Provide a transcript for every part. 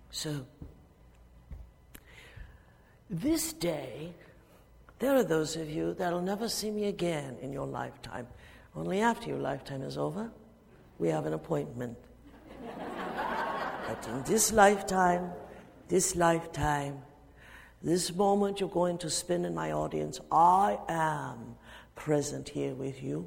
So, this day, there are those of you that will never see me again in your lifetime. Only after your lifetime is over, we have an appointment. But in this lifetime, this moment you're going to spend in my audience, I am present here with you.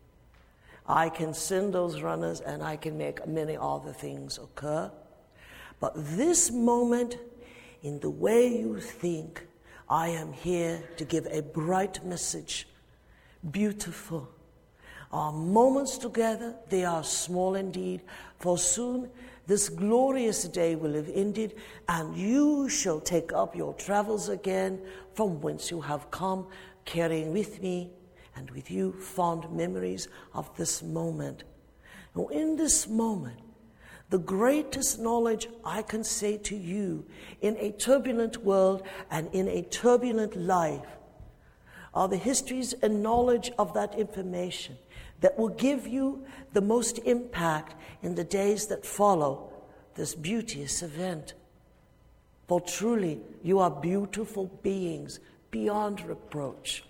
I can send those runners and I can make many other things occur. But this moment, in the way you think, I am here to give a bright message. Beautiful. Our moments together, they are small indeed, for soon this glorious day will have ended, and you shall take up your travels again from whence you have come, carrying with me and with you fond memories of this moment. Now, in this moment, the greatest knowledge I can say to you in a turbulent world and in a turbulent life are the histories and knowledge of that information that will give you the most impact in the days that follow this beauteous event. For truly, you are beautiful beings beyond reproach.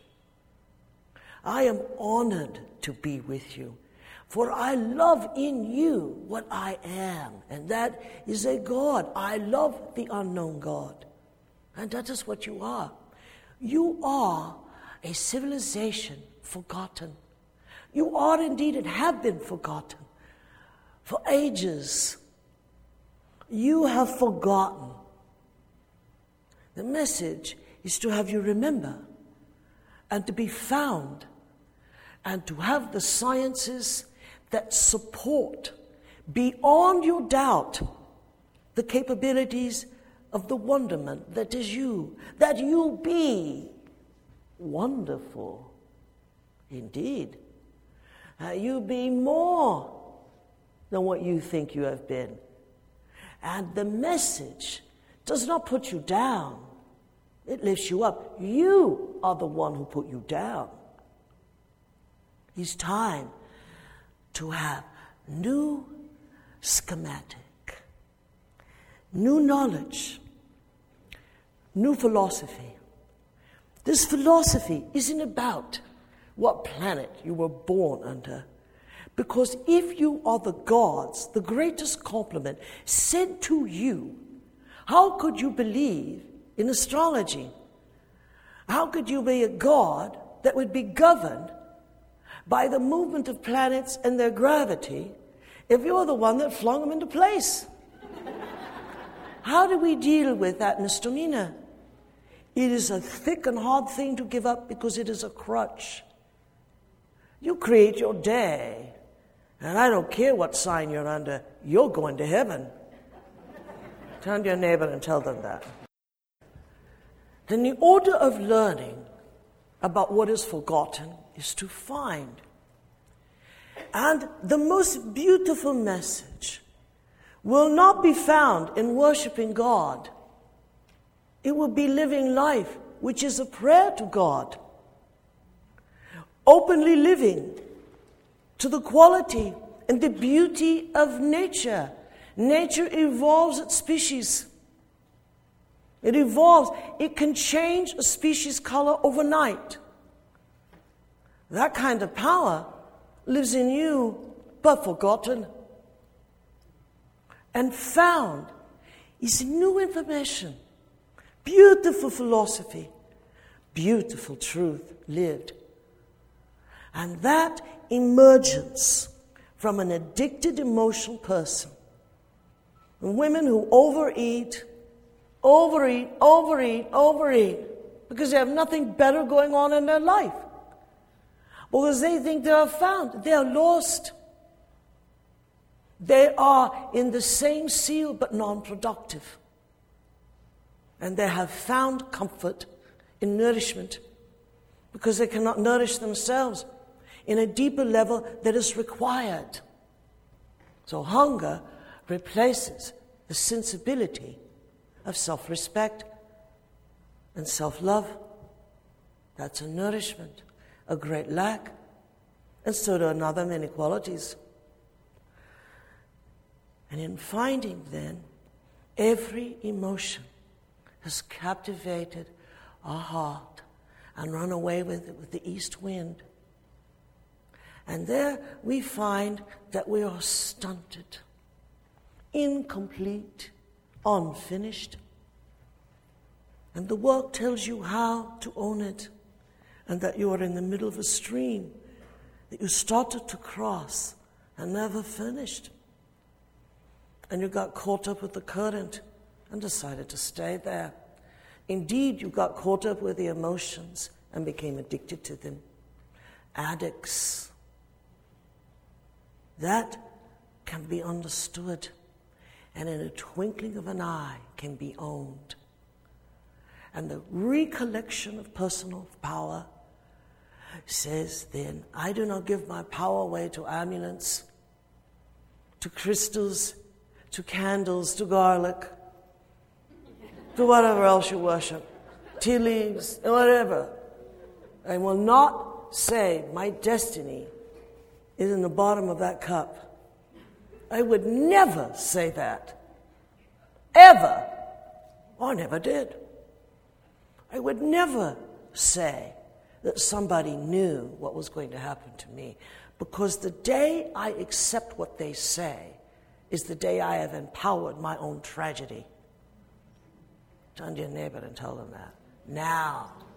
I am honored to be with you, for I love in you what I am, and that is a God. I love the unknown God, and that is what you are. You are a civilization forgotten. You are indeed and have been forgotten for ages. You have forgotten. The message is to have you remember and to be found and to have the sciences that support beyond your doubt the capabilities of the wonderment that is you, that you be wonderful indeed. You be more than what you think you have been. And the message does not put you down. It lifts you up. You are the one who put you down. It's time to have new schematic, new knowledge, new philosophy. This philosophy isn't about what planet you were born under. Because if you are the gods, the greatest compliment sent to you, how could you believe in astrology? How could you be a god that would be governed by the movement of planets and their gravity if you're the one that flung them into place? How do we deal with that misdemeanor? It is a thick and hard thing to give up because it is a crutch. You create your day, and I don't care what sign you're under, you're going to heaven. Turn to your neighbor and tell them that. Then the order of learning about what is forgotten is to find. And the most beautiful message will not be found in worshiping God. It will be living life, which is a prayer to God. Openly living to the quality and the beauty of nature. Nature evolves its species. It evolves. It can change a species' color overnight. That kind of power lives in you, but forgotten. And found is new information, beautiful philosophy, beautiful truth lived. And that emergence from an addicted emotional person, women who overeat, because they have nothing better going on in their life. Because they think they are found. They are lost. They are in the same seal but non-productive. And they have found comfort in nourishment because they cannot nourish themselves in a deeper level that is required. So hunger replaces the sensibility of self-respect and self-love. That's a nourishment, a great lack, and so do another many qualities. And in finding then Every emotion has captivated our heart and run away with it with the east wind. And there we find that we are stunted, incomplete, unfinished. And the work tells you how to own it, and that you are in the middle of a stream that you started to cross and never finished. And you got caught up with the current and decided to stay there. Indeed, you got caught up with the emotions and became addicted to them. Addicts. That can be understood, and in a twinkling of an eye can be owned. And the recollection of personal power says then, I do not give my power away to amulets, to crystals, to candles, to garlic, to whatever else you worship, tea leaves, whatever. I will not say my destiny is in the bottom of that cup. I would never say that. Ever. I never did. I would never say that somebody knew what was going to happen to me, because the day I accept what they say is the day I have empowered my own tragedy. Turn to your neighbor and tell them that. Now.